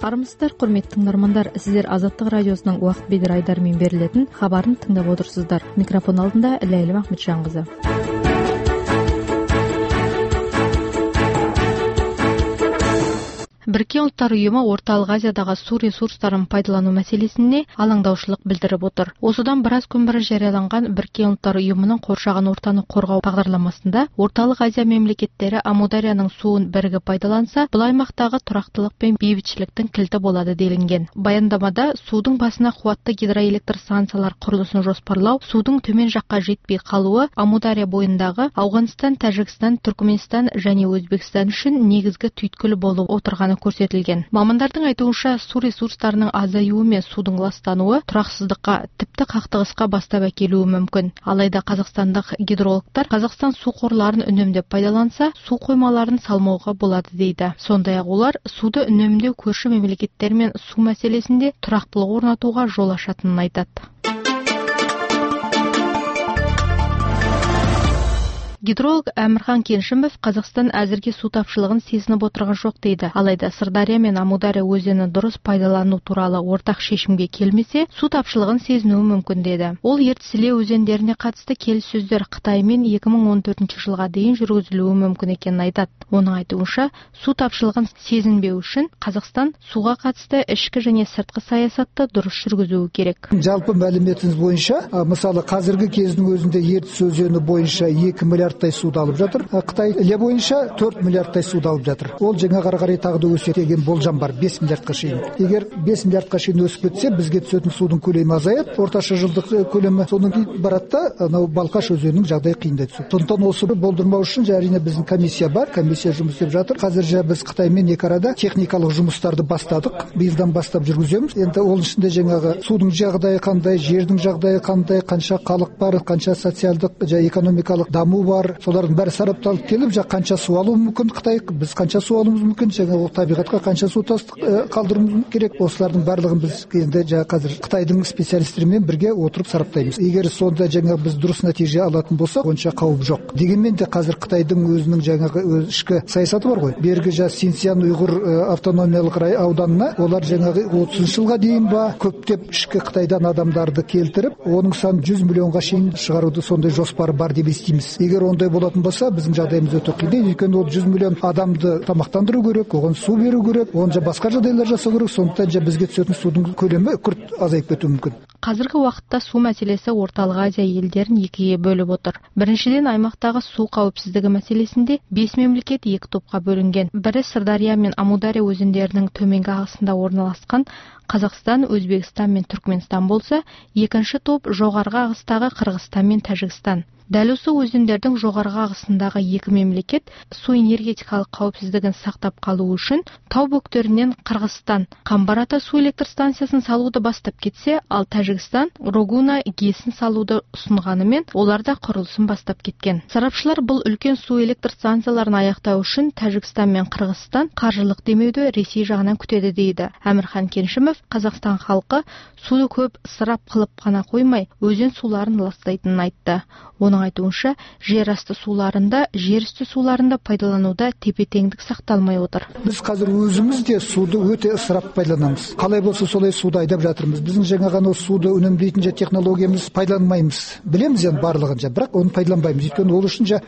Армысыздар, құрметті тыңдармандар, сіздер Азаттық радиосының уақыт бедер айдарымен берілетін хабарын тыңдап отырсыздар. Микрофон алдында Ләйлім Ахметжанқызы. Біріккен ұлттар ұйымы Орталық Азиядағы су ресурстарын пайдалану мәселесіне алаңдаушылық білдіріп отыр. Осыдан біраз күн бұрын жарияланған Біріккен ұлттар ұйымының қоршаған ортаны қорғау бағдарламасында Орталық Азия мемлекеттері Амударияның суын бірігіп пайдаланса, бұл аймақтағы тұрақтылық пен бейбітшіліктің кілті болады делінген. Баяндамада судың басына қуатты гидроэлектр станциялар құрылысын жоспарлау, судың төмен жаққа жетпей қалуы Амудария бойындағы Ауғанстан, Тәжікстан, Түркменстан және Өзбекстан үшін негізгі түйткіл болып отырғаны көрсетілген. Мамандардың айтуынша, су ресурстарының азаюы мен судың ластануы тұрақсыздыққа, тіпті қақтығысқа бастап әкелуі мүмкін. Алайда қазақстандық гидрологтар Қазақстан су қорларын үнемдеп пайдаланса, су қоймаларын салмауға болады дейді. Сондай-ақ олар суды үнемдеу көрші мемлекеттермен су мәселесінде тұрақтылық орнатуға жол ашатынын айтады. Гидролог Әмірхан Кеншімов Қазақстан әзірге су тапшылығын сезініп отырған жоқ дейді. Алайда Сырдария мен Амудария өзені дұрыс пайдалану туралы ортақ шешімге келмесе, су тапшылығын сезінуі мүмкін деді. Ол Ертіс Іле өзендеріне қатысты келіссөздер Қытаймен 2014 жылға дейін жүргізілуі мүмкін екенін айтады. Оның айтуынша, су тапшылығын сезінбеу үшін Қазақстан суға қатысты ішкі және сыртқы саясатты дұрыс жүргізуі керек. Жалпы мәліметіңіз бойынша, мысалы қазіргі кездің өзінде Ертіс өзені бойынша 2 миллиардтай суды алып жатыр. Қытай Іле бойынша 4 миллиардтай суды алып жатыр. Ол жаңа қарай тағы да өседі деген болжам бар, 5 миллиардқа шейін. Егер 5 миллиардқа шейін өсіп кетсе, бізге түсетін судың көлемі азаяды. Орташа жылдық көлемі соның баратта, анау Балқаш өзенінің жағдайы қиындай түседі. Сондықтан осы болдырмау үшін әрине біздің комиссия бар, комиссия жұмыс істеп жатыр. Қазір біз Қытаймен екі арада техникалық жұмыстарды бастадық. Биылдан бастап жүргіземіз. Енді ол ішінде жаңағы судың жағдайы қандай, жердің жағдайы қандай, қанша халық бар, қанша социалдық және экономикалық даму бар. Солардың бәрі сарапталып келіп, қанша су алуы мүмкін Қытай, біз қанша су алуымыз мүмкін, жаңағы табиғатқа қанша су қалдыруымыз керек. Осылардың барлығын біз енді қазір Қытайдың специалистерімен бірге отырып сараптаймыз. Егер сонда біз дұрыс нәтиже алатын болсақ, онша қауіп жоқ. Дегенмен де қазір Қытайдың өзінің жаңағы ішкі саясаты бар ғой. Бергі Синьцзян ұйғыр автономиялық ауданына олар жаңағы 30 жылға дейін көптеп ішкі Қытайдан адамдарды келтіріп, оның сан 100 миллионға шейін шығаруды сондай жоспары бар деп естиміз. Егер ондай болатын болса, біздің жағдайымыз өте қиын. Өйткені ол 100 миллион адамды тамақтандыру керек, оған су беру керек, оған басқа жағдайлар жасау керек. Сондықтан бізге түсетін судың көлемі күрт азайып кетуі мүмкін. Қазіргі уақытта су мәселесі Орталық Азия елдерін екіге бөліп отыр. Біріншіден, аймақтағы су қауіпсіздігі мәселесінде 5 мемлекет екі топқа бөлінген. Бірі Сырдария мен Амудария өзендерінің төменгі ағысында орналасқан Қазақстан, Өзбекстан мен Түркменстан болса, екінші топ жоғарғы ағыстағы Қырғызстан мен Тәжікстан. Дәл осы өзендердің жоғарғы ағысындағы екі мемлекет су энергетикалық қауіпсіздігін сақтап қалу үшін тау бөктерінен Қырғызстан Қамбар-Ата су электр станциясын салуды бастап кетсе, ал Тәжікстан Рогуна ГЭС-ін салуды ұсынғанымен, олар да құрылысын бастап кеткен. Сарапшылар бұл үлкен су электр станцияларын аяқтау үшін Тәжікстан мен Қырғызстан қаржылық демеуді Ресей жағынан күтеді дейді. Әмірхан Кеншімов Қазақстан халқы суды көп ысырап қылып қана қоймай, өзен суларын ластайтынын айтты. Оның айтуынша, жер асты суларында, жер үсті суларында пайдалануда тепе-теңдік сақталмай отыр. Біз қазір өзіміз де суды өте ысырап пайдаланамыз. Қалай болса солай суды айдап жатырмыз. Біздің жаңағы суды үнемдейтін технологиямыз пайдаланбаймыз. Білеміз барлығын, бірақ оны пайдаланбаймыз. Өйткені ол үшін